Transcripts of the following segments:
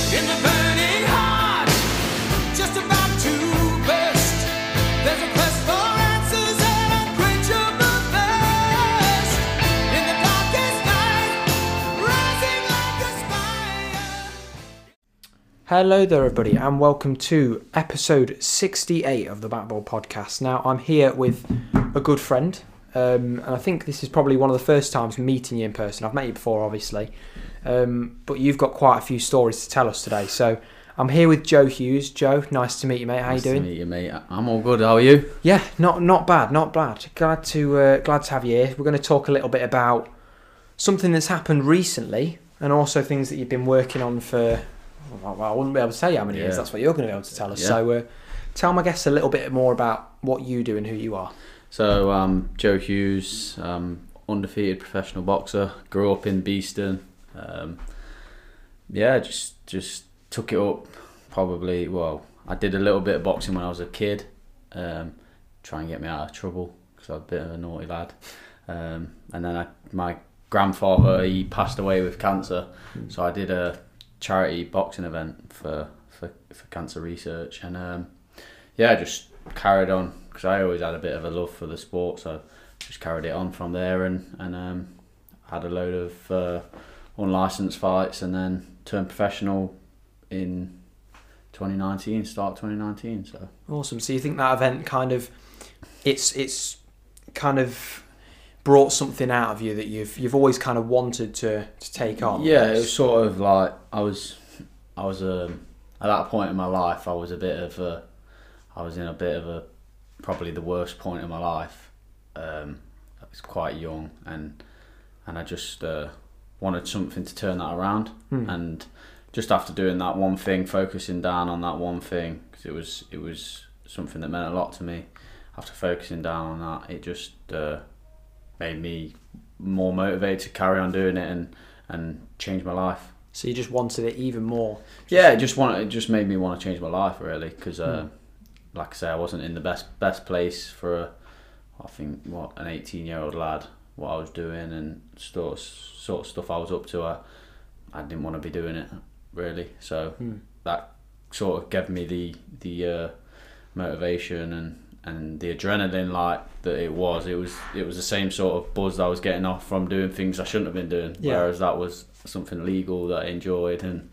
in the burning heart, just about to burst. There's a quest for answers and a quenchable thirst. In the darkest night, rising like a spire. Hello there, everybody, and welcome to episode 68 of the Backball Podcast. Now, I'm here with a good friend, and I think this is probably one of the first times meeting you in person. I've met you before, obviously, but you've got quite a few stories to tell us today. So I'm here with Joe Hughes. Joe, nice to meet you, mate. How you doing? Nice to meet you, mate. I'm all good. How are you? Yeah, not bad. Glad to have you here. We're going to talk a little bit about something that's happened recently, and also things that you've been working on for. Well, I wouldn't be able to tell you how many years. That's what you're going to be able to tell us. Yeah. So, tell my guests a little bit more about what you do and who you are. So, Joe Hughes, undefeated professional boxer. Grew up in Beeston. Just took it up. Probably. Well, I did a little bit of boxing when I was a kid. Try and get me out of trouble because I was a bit of a naughty lad. And then my grandfather, he passed away with cancer. So I did a charity boxing event for cancer research, and just carried on because I always had a bit of a love for the sport, so just carried it on from there, and had a load of unlicensed fights, and then turned professional in 2019, start 2019. So Awesome. So you think that event kind of it's kind of brought something out of you that you've always kind of wanted to take on? Yeah, it was sort of like I was at that point in my life. I was in a bit of a probably the worst point in my life. I was quite young, and I just wanted something to turn that around. And just after doing that one thing, focusing down on that one thing, because it was something that meant a lot to me. After focusing down on that, it just made me more motivated to carry on doing it and change my life. So you just wanted it even more? Yeah, it just made me want to change my life, really, because like I say, I wasn't in the best place for an 18-year-old lad. What I was doing and sort of stuff I was up to, I didn't want to be doing it, really. So that sort of gave me the motivation and the adrenaline, like that it was the same sort of buzz that I was getting off from doing things I shouldn't have been doing. Yeah. Whereas that was something legal that I enjoyed, and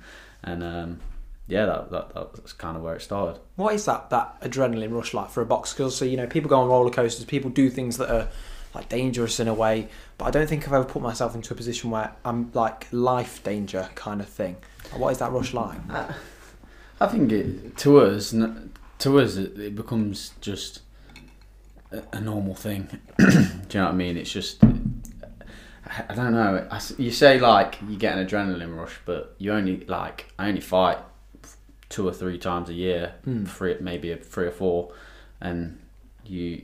that's kind of where it started. What is that adrenaline rush like for a boxer? Because people go on roller coasters, people do things that are like dangerous in a way, but I don't think I've ever put myself into a position where I'm like life danger kind of thing. What is that rush like? I think to us it becomes just a normal thing. Do you know what I mean? It's just, I don't know. You say like you get an adrenaline rush, but I only fight 2 or 3 times a year, maybe 3 or 4, and you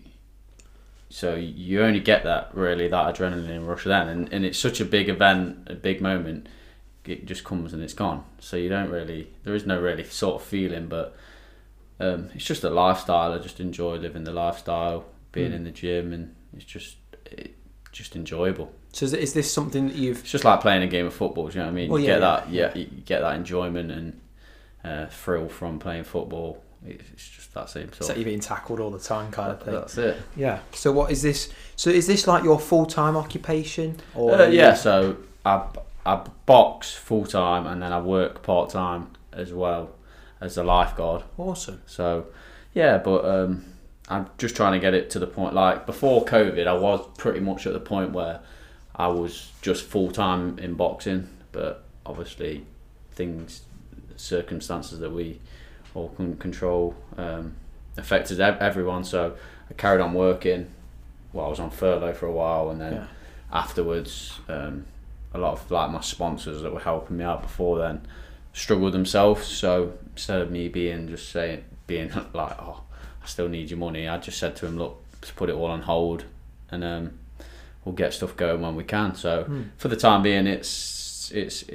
only get that adrenaline rush then, and it's such a big event, a big moment. It just comes and it's gone. So there is no really sort of feeling, but it's just a lifestyle. I just enjoy living the lifestyle, being in the gym, and it's just enjoyable. So is this something that you've... It's just like playing a game of football. Do you know what I mean? Well, you get that enjoyment and thrill from playing football. It's just that same sort. It's like you're being tackled all the time kind of thing. That's it. Yeah. So what is this? So is this like your full-time occupation? Or So I box full time, and then I work part time as well as a lifeguard. Awesome. So yeah, but I'm just trying to get it to the point. Like before COVID, I was pretty much at the point where I was just full time in boxing, but obviously circumstances that we all couldn't control affected everyone. So I carried on working. Well, I was on furlough for a while, and then afterwards, a lot of like my sponsors that were helping me out before then struggled themselves. So instead of me being like, oh, I still need your money, I just said to him, look, just put it all on hold, and we'll get stuff going when we can. So for the time being, it's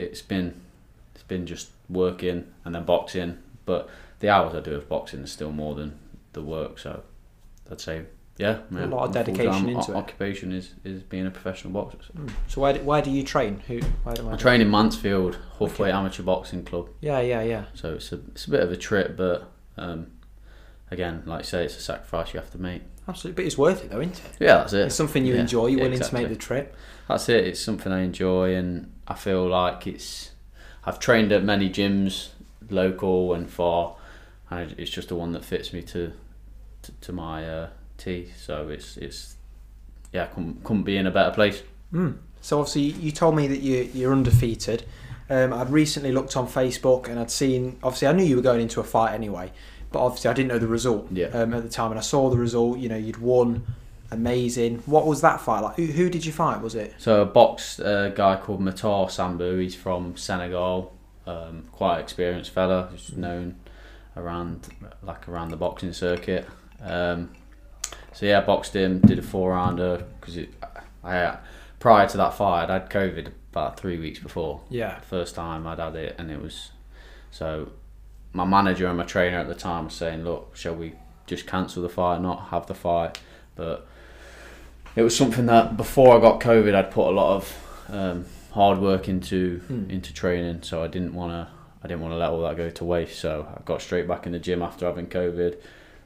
been just working and then boxing, but the hours I do of boxing is still more than the work. So I'd say Yeah, A lot of my dedication full-time into it. Occupation is being a professional boxer. So. So where do you train? I train in Mansfield, Huthwaite Amateur Boxing Club. Yeah. So it's a bit of a trip, but again, like I say, it's a sacrifice you have to make. Absolutely, but it's worth it though, isn't it? Yeah, that's it. It's something you enjoy. You're willing exactly. to make the trip. That's it. It's something I enjoy, and I feel like I've trained at many gyms, local and far, and it's just the one that fits me to my T. So it's couldn't be in a better place. So obviously you told me that you're undefeated. I'd recently looked on Facebook and I'd seen, obviously I knew you were going into a fight anyway, but obviously I didn't know the result at the time, and I saw the result. You know, you'd won, amazing. What was that fight like? Who did you fight? Was it? So I boxed a guy called Matar Sambou. He's from Senegal, quite experienced fella, who's known around the boxing circuit. So yeah, I boxed him, did a 4-rounder because prior to that fight I'd had COVID about 3 weeks before. Yeah. First time I'd had it, and it was so. My manager and my trainer at the time was saying, "Look, shall we just cancel the fight, not have the fight?" But it was something that before I got COVID, I'd put a lot of hard work into training, so I didn't want to let all that go to waste. So I got straight back in the gym after having COVID.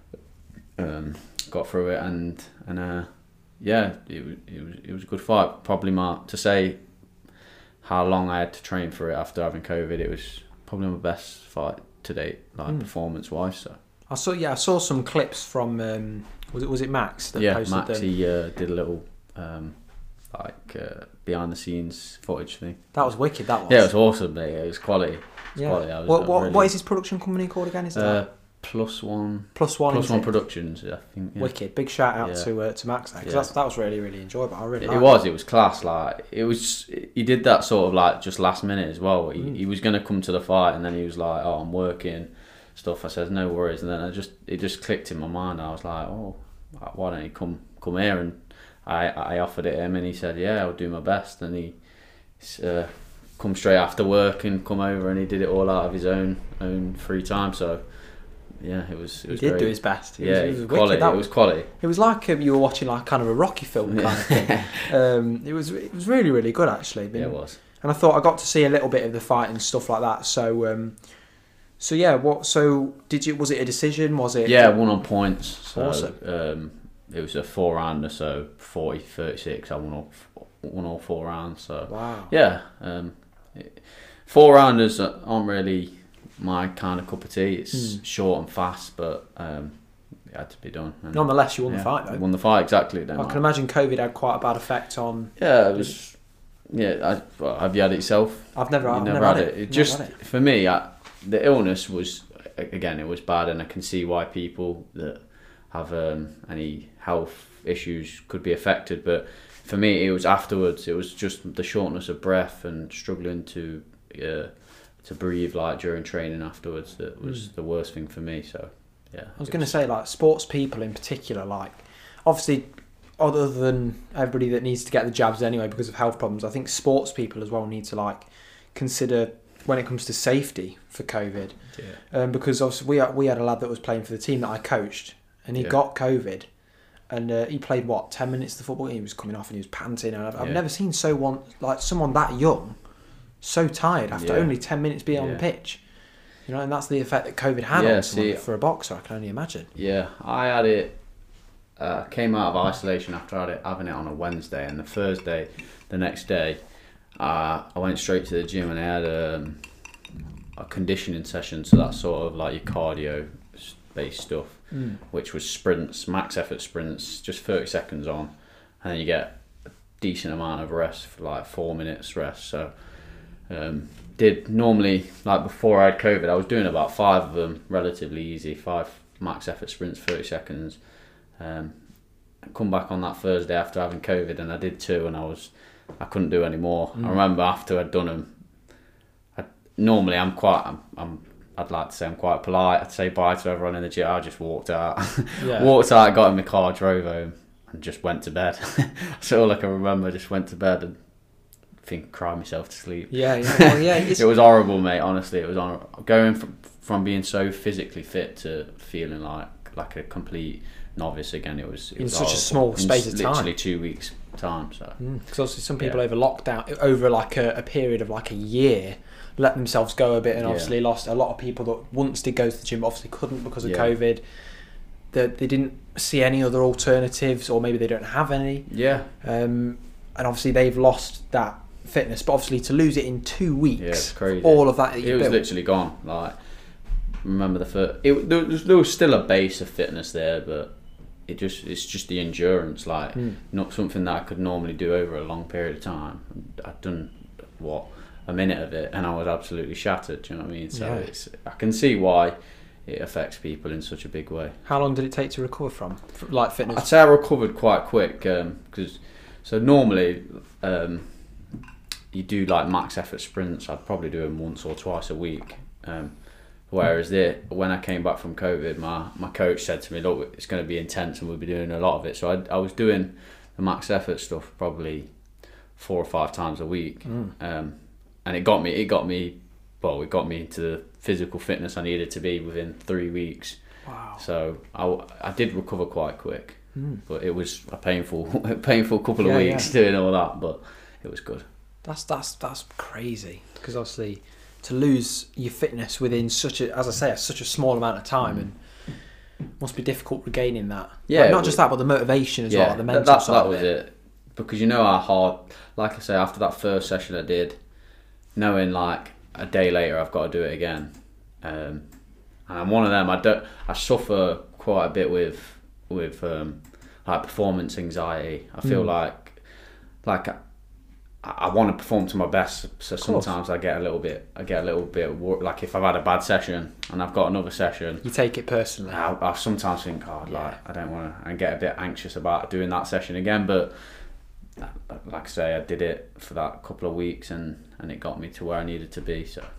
Got through it, and it was a good fight. Probably to say how long I had to train for it after having COVID, it was probably my best fight to date, like performance wise. So I saw some clips from was it Max that posted Max, them? he did a little behind the scenes footage thing. That was wicked. That was. Yeah, it was awesome, mate. It was quality. Quality. What is his production company called again? Is that Plus One Productions? I think. Yeah. Wicked. Big shout out to Max there, because that was really, really enjoyable. I really liked it was class. Like he did that sort of like just last minute as well. He was going to come to the fight, and then he was like, "Oh, I'm working." Stuff. I said, "No worries," and then it just clicked in my mind. I was like, "Oh, why don't you come here?" And I offered it him, and he said, "Yeah, I'll do my best." And he come straight after work and come over, and he did it all out of his own free time. So yeah, it was. He did do his best. It was quality. It was quality. It was like you were watching like kind of a Rocky film kind of thing. It was really, really good actually. Yeah, it was. And I thought I got to see a little bit of the fight and stuff like that. So yeah, did you? Was it a decision? Was it? Yeah, won on points. So, awesome. It was a 4-rounder, so 40-36. I won all 4 rounds. So wow. Yeah, 4-rounders aren't really my kind of cup of tea. It's short and fast, but it had to be done. And nonetheless, you won the fight though. Won the fight, exactly. I can imagine COVID had quite a bad effect on. Yeah, it was. Yeah, have you had it yourself? I've never had it. For me, the illness was, again, it was bad, and I can see why people that have any health issues could be affected. But for me, it was afterwards. It was just the shortness of breath and struggling to breathe like during training afterwards that was the worst thing for me. So yeah, I was going to say, like, sports people in particular, like, obviously, other than everybody that needs to get the jabs anyway because of health problems, I think sports people as well need to like consider when it comes to safety for COVID. Yeah. Because obviously we had a lad that was playing for the team that I coached, and he got COVID, and he played 10 minutes of the football. He was coming off and he was panting, and I've never seen someone that young so tired after only 10 minutes being on the pitch. You know, and that's the effect that COVID had on someone for a boxer. I can only imagine. Yeah, I had it. Came out of isolation after having it on a Wednesday, and the Thursday, the next day, I went straight to the gym and I had a conditioning session. So that's sort of like your cardio-based stuff, which was sprints, max effort sprints, just 30 seconds on, and then you get a decent amount of rest for like 4 minutes rest. So did normally, like before I had COVID, I was doing about 5 of them, relatively easy, 5 max effort sprints, 30 seconds. Come back on that Thursday after having COVID, and I did 2, and I couldn't do any more. I remember after I'd done them, normally I'd like to say I'm quite polite. I'd say bye to everyone in the gym. I just walked out, got in my car, drove home, and just went to bed. That's all I can remember. Just went to bed and cried myself to sleep. It was horrible, mate. Honestly, it was going from being so physically fit to feeling like like a complete novice again. It was In such a horrible. small In space of time. literally 2 weeks time. So Because obviously some people Yeah. over lockdown, over like a period of like a year, let themselves go a bit, and Yeah. obviously lost a lot of people that once did go to the gym, obviously couldn't because of Yeah. COVID. That they didn't see any other alternatives, or maybe they don't have any. yeah, And obviously they've lost that fitness. But obviously to lose it in 2 weeks, yeah, it's crazy. all of that It you was built. literally gone. Like, remember the first? There was still a base of fitness there, but it's just the endurance. Like, not something that I could normally do over a long period of time. I'd done a minute of it, and I was absolutely shattered. Do you know what I mean? So Yeah. I can see why it affects people in such a big way. How long did it take to recover from like I'd fitness? say I recovered quite quick because normally you do like max effort sprints. I'd probably do them once or twice a week. Whereas when I came back from COVID, my coach said to me, "Look, it's going to be intense, and we'll be doing a lot of it." So I was doing the max effort stuff probably 4 or 5 times a week, and it got me into the physical fitness I needed to be within 3 weeks. Wow. So I did recover quite quick, but it was a painful couple of Yeah, weeks doing all that, but it was good. That's crazy, because obviously to lose your fitness within such a small amount of time, and must be difficult regaining that. Yeah, Like, not just that, but the motivation as well, the mental that side was of it. it. Because you know how hard, like I say, after that first session I did, knowing like a day later I've got to do it again, and I'm one of them. I suffer quite a bit with like performance anxiety. I feel like I want to perform to my best, so sometimes I get a little bit like if I've had a bad session and I've got another session, You take it personally. I sometimes think, like I don't want to, and get a bit anxious about doing that session again. But like I say, I did it for that couple of weeks, and it got me to where I needed to be. So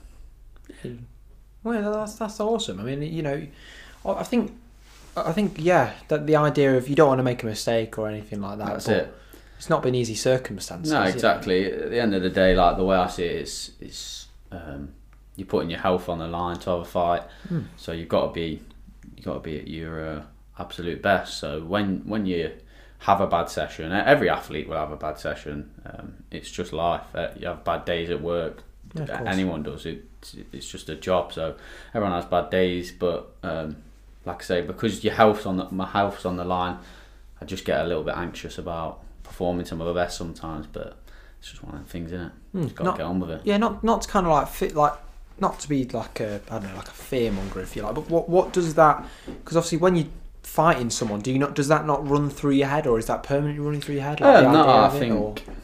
Well, that's awesome. I mean, you know, I think yeah, that the idea of you don't want to make a mistake or anything like that. that's but it. It's not been easy circumstances. No, is it? exactly. At the end of the day, like the way I see it is you're putting your health on the line to have a fight. So you've got to be at your absolute best. So when you have a bad session, every athlete will have a bad session. It's just life. You have bad days at work. Yeah, of course. Anyone does it. It's just a job. So everyone has bad days, but like I say, because my health's on the line, I just get a little bit anxious about performing to my best sometimes. But it's just one of the things, isn't it? Just got to get on with it. Yeah, not to kind of not to be like a fearmonger, if you like. But what does that? Because obviously when you fighting someone, does that not run through your head, or is that permanently running through your head? Like the No, idea I of it, or- think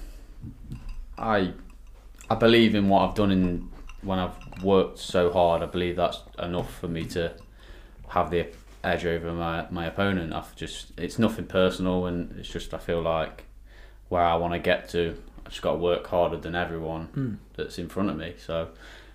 I believe in what I've done when I've worked so hard. I believe that's enough for me to have the edge over my opponent. It's nothing personal, and it's just I feel like where I want to get to, I just got to work harder than everyone that's in front of me. So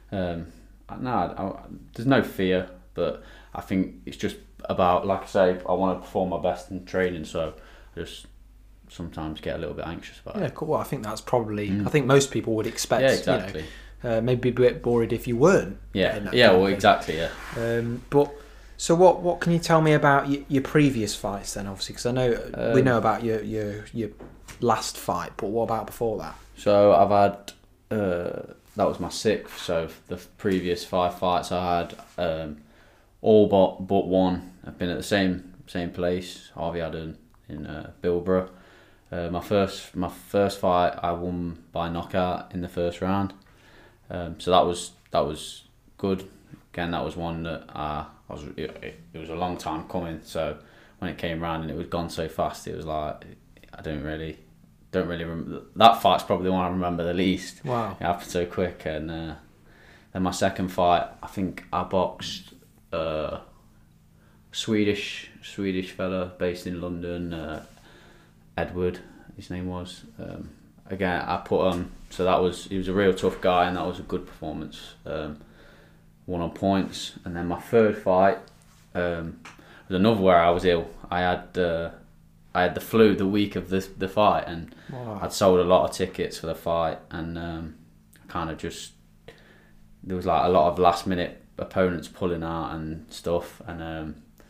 there's no fear, but I think it's just about, like I say, I want to perform my best in training, so I just sometimes get a little bit anxious about Yeah, it. cool. Well, I think that's probably. I think most people would expect. Yeah, exactly. You know, maybe be a bit worried if you weren't. getting that Yeah, kind of well, thing. exactly, yeah. But so what can you tell me about your previous fights then? Obviously, because I know we know about your last fight, but what about before that? So I've had that was my 6th. So the previous 5 fights I had, all but one, I've been at the same place, Harvey Adden in Bilborough. My first fight I won by knockout in the first round. So that was good. Again, that was one that it was a long time coming. So when it came round and it was gone so fast, it was like I don't really remember. That fight's probably the one I remember the least. Wow. It happened so quick. And then my second fight, I think I boxed a Swedish fella based in London, Edward, his name was. Again, I put on. So he was a real tough guy, and that was a good performance. Won on points. And then my third fight was another where I was ill. I had the flu the week of the fight, and Wow. I'd sold a lot of tickets for the fight, and kind of just there was like a lot of last minute opponents pulling out and stuff, and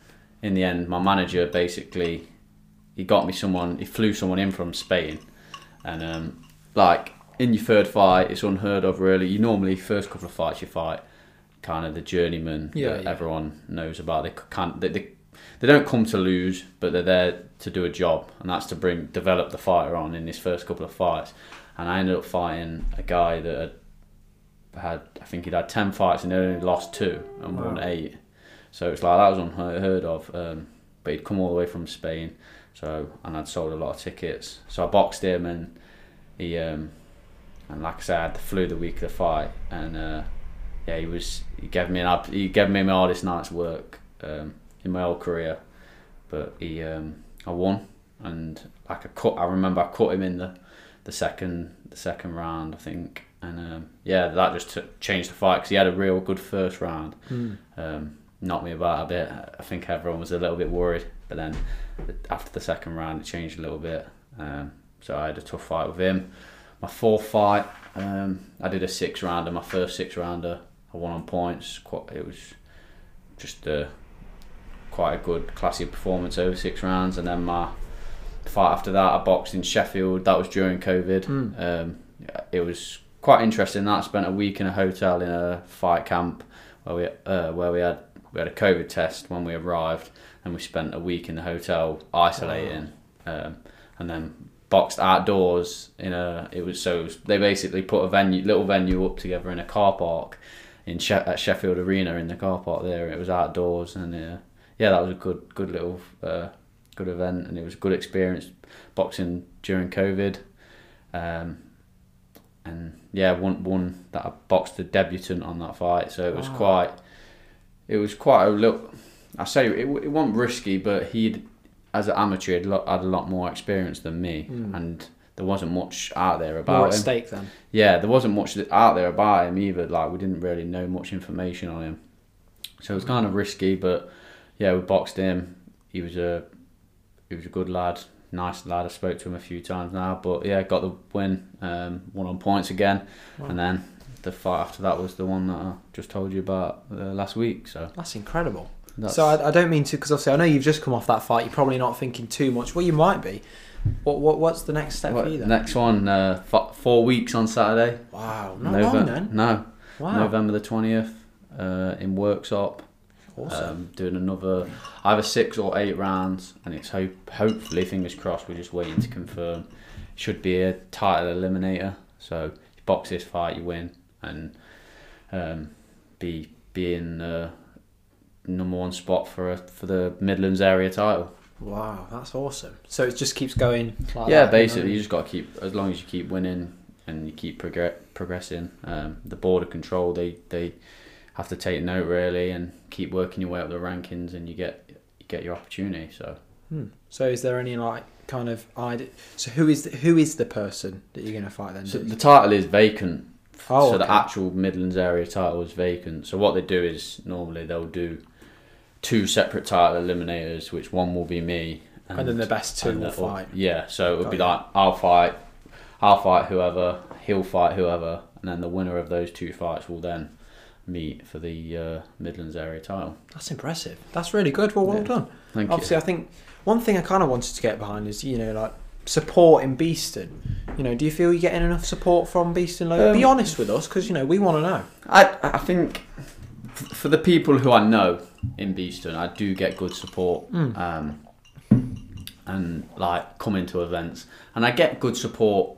in the end, my manager basically, he flew someone in from Spain, and like in your third fight, it's unheard of really. You normally first couple of fights you fight kind of the journeyman that everyone knows about. They don't come to lose, but they're there to do a job, and that's to develop the fighter on in his first couple of fights. And I ended up fighting a guy that I think he'd had 10 fights and only lost 2 and won 8. So it's like that was unheard of. But he'd come all the way from Spain, and I'd sold a lot of tickets. So I boxed him, and he and like I said, I had the flu the week of the fight, and he gave me my hardest night's work in my whole career. But I won, and I remember I cut him in the second round, I think, and that just changed the fight because he had a real good first round. Knocked me about a bit. I think everyone was a little bit worried, but then after the second round it changed a little bit. So I had a tough fight with him. My fourth fight, I did a 6-rounder. My first 6-rounder, I won on points. It was just quite a good, classy performance over 6 rounds. And then my fight after that, I boxed in Sheffield. That was during COVID. It was quite interesting. I spent a week in a hotel in a fight camp where we had a COVID test when we arrived, and we spent a week in the hotel isolating, and then boxed outdoors they basically put a little venue up together in a car park at Sheffield Arena in the car park there. It was outdoors, and that was a good little good event, and it was a good experience boxing during COVID. And won that. I boxed a debutant on that fight, so it was quite a little. I say it wasn't risky, but he'd, as an amateur, had a lot more experience than me, and there wasn't much out there about him. More at stake then. Yeah, there wasn't much out there about him either. Like, we didn't really know much information on him, so it was kind of risky. But yeah, we boxed him. He was a good lad. Nice lad. I spoke to him a few times now, but yeah, got the win, won on points again. Wow. And then the fight after that was the one that I just told you about last week. So that's incredible. So I don't mean to, because obviously I know you've just come off that fight. You're probably not thinking too much. Well, you might be. What's the next step for you then? Next one, 4 weeks on Saturday. Wow, not long then. No. Wow. November the 20th in Worksop. Awesome. Doing another either 6 or 8 rounds, and it's hopefully, fingers crossed, we're just waiting to confirm. Should be a title eliminator, so you box this fight, you win, and be in number 1 spot for the Midlands area title. Wow, that's awesome. So it just keeps going like that, basically, you just got to keep, as long as you keep winning and you keep progressing. The Border Control, they have to take note really and keep working your way up the rankings, and you get your opportunity. So is there any kind of idea? So who is the person that you're going to fight then? So the title is vacant. So the actual Midlands area title is vacant. So what they do is normally they'll do 2 separate title eliminators, which one will be me, and then the best 2 will fight. Yeah, so it would be like I'll fight whoever, he'll fight whoever, and then the winner of those 2 fights will then meet for the Midlands area title. That's impressive. That's really good. Well done. Thank Obviously, you. I think one thing I kind of wanted to get behind is, support in Beeston. Do you feel you're getting enough support from Beeston? Be honest with us, because we want to know. I think for the people who I know in Beeston, I do get good support, and coming to events, and I get good support.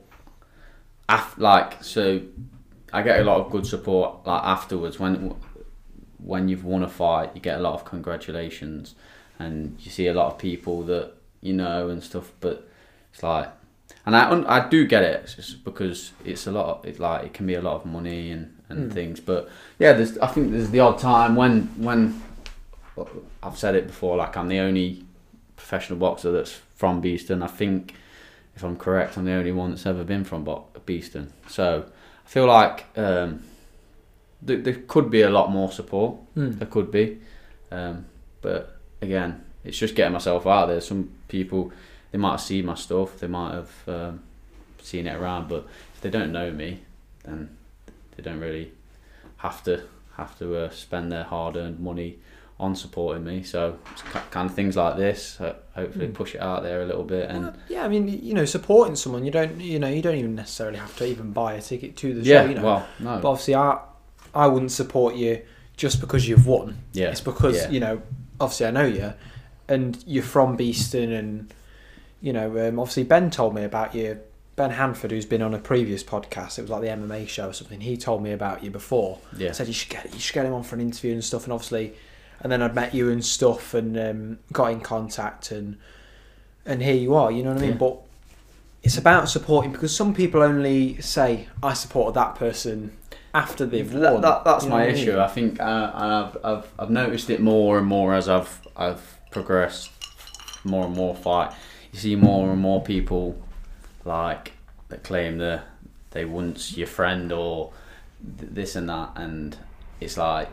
I get a lot of good support afterwards when you've won a fight. You get a lot of congratulations, and you see a lot of people that and stuff. But it's and I do get it, just because it's a lot. It can be a lot of money and things. But yeah, I think there's the odd time when I've said it before. I'm the only professional boxer that's from Beeston. I think, if I'm correct, I'm the only one that's ever been from Beeston. So I feel like there could be a lot more support. There could be, but again, it's just getting myself out there. Some people, they might have seen my stuff, they might have seen it around, but if they don't know me, then they don't really have to spend their hard-earned money on supporting me. So it's kind of things like this, hopefully push it out there a little bit. And yeah, I mean, you know, supporting someone, you don't even necessarily have to even buy a ticket to the show. yeah, You know, well, no, but obviously, I wouldn't support you just because you've won. yeah, It's because yeah. you know, obviously, I know you, and you're from Beeston, and you know, obviously, Ben told me about you. Ben Hanford, who's been on a previous podcast, it was like the MMA show or something. He told me about you before. Yeah. Said you should get him on for an interview and stuff. And obviously, and then I'd met you and stuff, and got in contact, and here you are. You know what I mean? Yeah. But it's about supporting, because some people only say I supported that person after they've won. That's You know my what I issue. mean? I think I've noticed it more and more as I've progressed more and more fight. You see more and more people like that claim that they once your friend or this and that, and it's like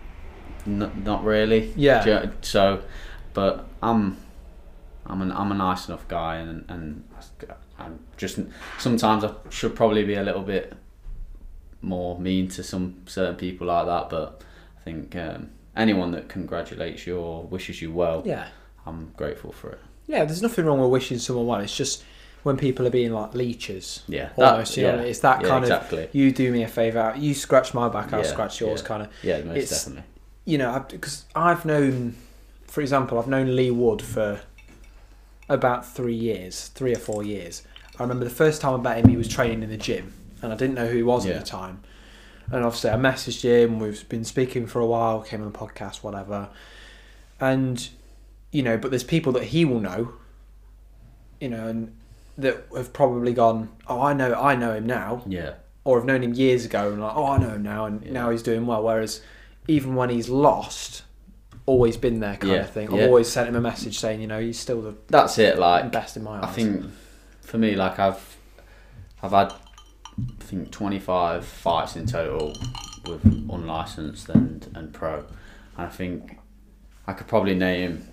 not really. Yeah. Do you- So, but I'm a nice enough guy, and I'm just sometimes I should probably be a little bit more mean to some certain people like that, but I think anyone that congratulates you or wishes you well, Yeah. I'm grateful for it. Yeah, there's nothing wrong with wishing someone well. It's just when people are being like leeches. Yeah, Almost, you know, it's that kind exactly. of, you do me a favour, you scratch my back, I'll Yeah, scratch yours yeah. kind of. Yeah, most It's- definitely. You know, because I've known, for example, I've known Lee Wood for about 3 or 4 years. I remember the first time I met him, he was training in the gym, and I didn't know who he was Yeah. at the time. And obviously I messaged him, we've been speaking for a while, came on the podcast, whatever. And, you know, but there's people that he will know, you know, and that have probably gone, oh, I know him now, Yeah, or have known him years ago, and like, oh, I know him now, and Yeah. now he's doing well. Whereas even when he's lost, always been there kind Yeah, of thing. yeah. I've always sent him a message saying, you know, he's still the that's it. Like best in my eyes. I think for me, like I've had I think 25 fights in total with unlicensed and pro, and I think I could probably name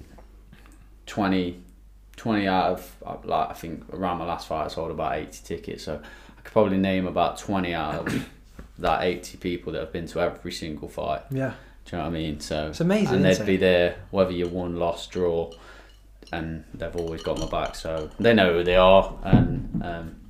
20 out of like, I think around my last fight I sold about 80 tickets, so I could probably name about 20 out of that 80 people that have been to every single fight. Yeah. Do you know what I mean? So It's amazing, and they'd isn't be it? there whether you won, lost, draw, and they've always got my back. So they know who they are, and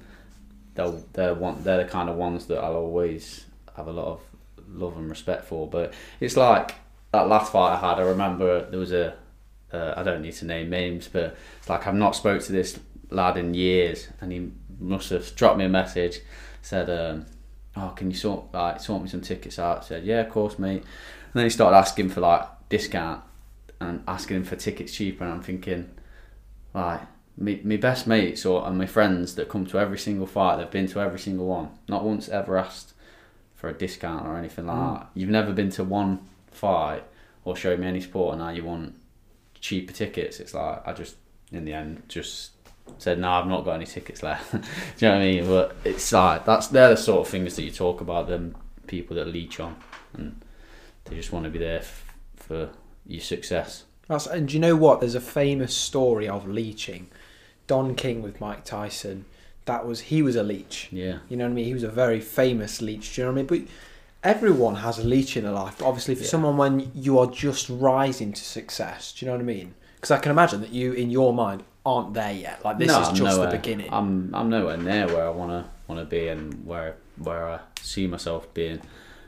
they're the kind of ones that I'll always have a lot of love and respect for. But it's like that last fight I had. I remember there was I don't need to name names, but it's like I've not spoke to this lad in years, and he must have dropped me a message, said, "Oh, can you sort me some tickets out?" I said, "Yeah, of course, mate." And then he started asking for like discount and asking him for tickets cheaper, and I'm thinking, like, me best mates and my friends that come to every single fight, they've been to every single one, not once ever asked for a discount or anything like that. You've never been to one fight or showed me any support, and now you want cheaper tickets. It's like I just in the end just said, no, I've not got any tickets left. Do you know what I mean? But it's like they're the sort of things that you talk about, them people that leech on, and they just want to be there for your success. And do you know what? There's a famous story of leeching. Don King with Mike Tyson. He was a leech. Yeah. You know what I mean? He was a very famous leech. Do you know what I mean? But everyone has a leech in their life. But obviously, for someone when you are just rising to success, do you know what I mean? Because I can imagine that you, in your mind, aren't there yet. Like this is I'm just nowhere. the beginning. I'm nowhere near where I wanna be and where I see myself being.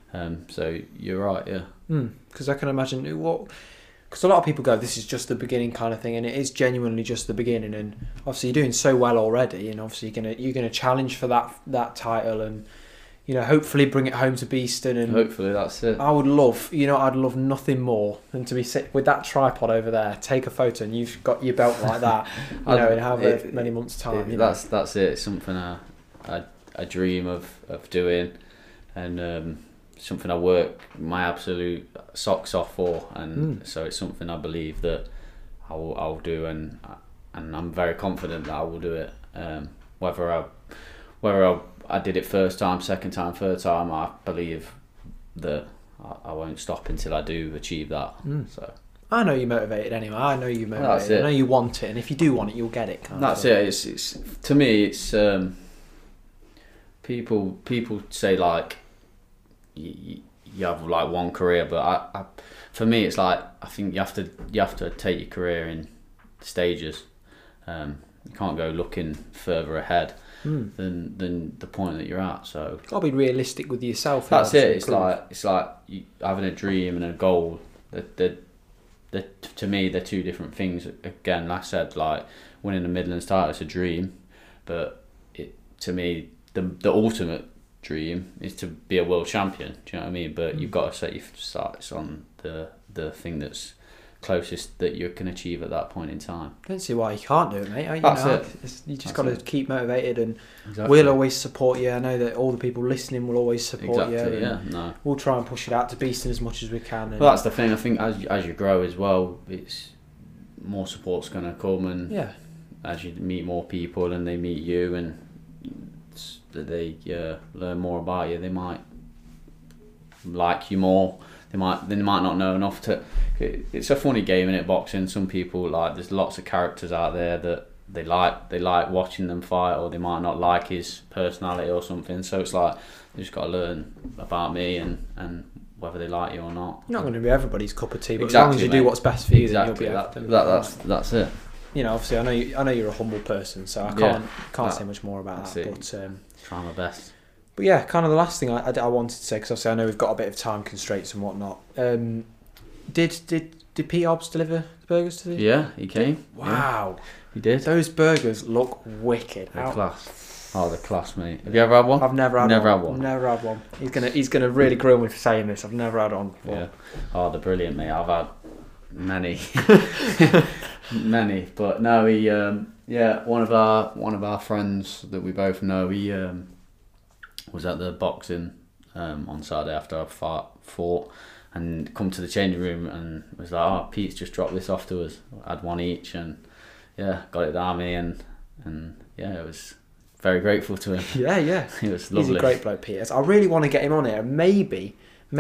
So you're right, yeah. Because I can imagine because a lot of people go, this is just the beginning kind of thing, and it is genuinely just the beginning. And obviously you're doing so well already, and obviously you're gonna challenge for that title, and you know, hopefully bring it home to Beeston. And Hopefully that's it. I'd love nothing more than to be sit with that tripod over there, take a photo, and you've got your belt like that, you know, in however many months' time. You know? That's it. It's something I dream of doing, and something I work my absolute socks off for, and so it's something I believe that I'll do, and I'm very confident that I will do it. Whether I did it first time, second time, third time, I believe that I won't stop until I do achieve that. So I know you're motivated anyway. I know you're motivated. That's it. I know you want it, and if you do want it, you'll get it. that's it. It's to me, it's people say like you you have like one career. But I for me, it's like I think you have to take your career in stages. You can't go looking further ahead than the point that you're at. So Gotta be realistic with yourself. that's it. obviously. It's like you having a dream and a goal. To me, they're two different things. Again, like I said, like winning the Midlands title is a dream, but to me, the ultimate dream is to be a world champion. Do you know what I mean? But you've got to set your sights on the thing that's closest that you can achieve at that point in time. I don't see why you can't do it, mate. That's it. You just got to keep motivated, and Exactly. we'll always support you. I know that all the people listening will always support you. Exactly. and Yeah. No. We'll try and push it out to Beeston as much as we can. And Well, that's the thing. I think as you grow as well, it's more support's going to come, and yeah, as you meet more people and they meet you and they learn more about you, they might like you more. They might not know enough to. It's a funny game, isn't it, boxing? Some people like. There's lots of characters out there that they like watching them fight, or they might not like his personality or something. So it's like you just got to learn about me and whether they like you or not. you're not going to be everybody's cup of tea, but Exactly, as long as you do mate. what's best for you, Exactly. then you'll be. That's it. You know, obviously, I know you're a humble person, so I can't say much more about that. That's it. But Try my best. But yeah, kind of the last thing I wanted to say, because obviously I know we've got a bit of time constraints and whatnot. Did Pete Hobbs deliver the burgers to the? Yeah, he came. Wow, Yeah, he did. those burgers look wicked. They're class. Oh, the class, mate. Have you ever had one? I've never had Never one. had one. Never had one. He's gonna really grill me for saying this. I've never had one before. Yeah. Oh, they're brilliant, mate. I've had many, many. But no, he. One of our friends that we both know. He was at the boxing on Saturday after I fought, and come to the changing room and was like, "Oh, Pete's just dropped this off to us. Had one each, and yeah, got it down me, and yeah, it was very grateful to him. Yeah. It was lovely. He's a great bloke, Peters. I really want to get him on here. Maybe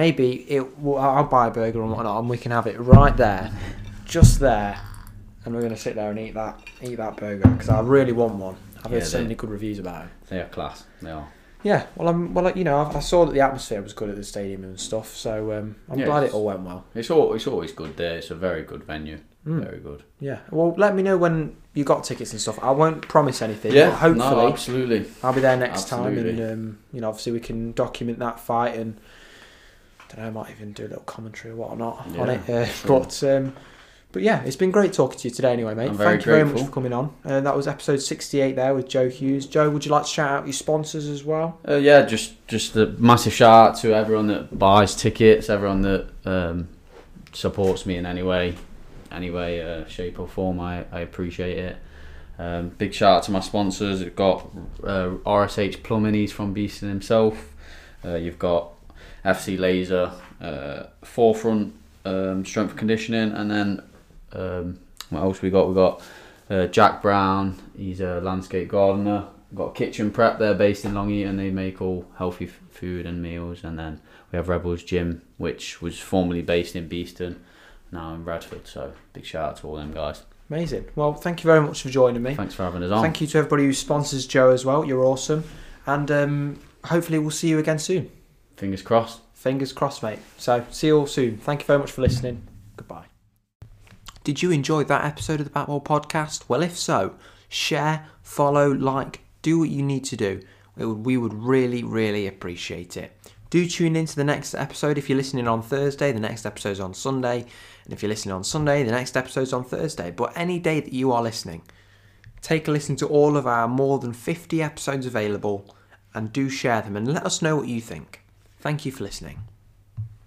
I'll buy a burger and whatnot, and we can have it right there, just there, and we're going to sit there and eat that burger, because I really want one. I've heard so many good reviews about it. They are class. They are. Yeah, I saw that the atmosphere was good at the stadium and stuff, so I'm glad it all went well. It's always good there. It's a very good venue. Very good. Yeah. Well, let me know when you got tickets and stuff. I won't promise anything. Yeah. But hopefully, No, absolutely. I'll be there next Absolutely. time, and obviously we can document that fight, and I don't know, I might even do a little commentary or whatnot on it. Sure. But yeah, it's been great talking to you today anyway, mate. I'm very Thank you very grateful. much for coming on. That was episode 68 there with Joe Hughes. Joe, would you like to shout out your sponsors as well? Yeah, just a massive shout out to everyone that buys tickets, everyone that supports me in any way, shape or form. I appreciate it. Big shout out to my sponsors. We've got RSH Plumbing, he's from Beeston himself. You've got FC Laser, Forefront Strength and Conditioning, and then what else we got? We got Jack Brown. He's a landscape gardener. We've got Kitchen Prep. They're based in Long Eaton. They make all healthy food and meals. And then we have Rebels Gym, which was formerly based in Beeston, now in Bradford. So big shout out to all them guys. Amazing. Well, thank you very much for joining me. Thanks for having us on. Thank you to everybody who sponsors Joe as well. You're awesome. And hopefully we'll see you again soon. Fingers crossed. Fingers crossed, mate. So, see you all soon. Thank you very much for listening. Goodbye. Did you enjoy that episode of the Batball Podcast? Well, if so, share, follow, like, do what you need to do. We would really, really appreciate it. Do tune into the next episode. If you're listening on Thursday, the next episode's on Sunday. And if you're listening on Sunday, the next episode's on Thursday. But any day that you are listening, take a listen to all of our more than 50 episodes available and do share them and let us know what you think. Thank you for listening.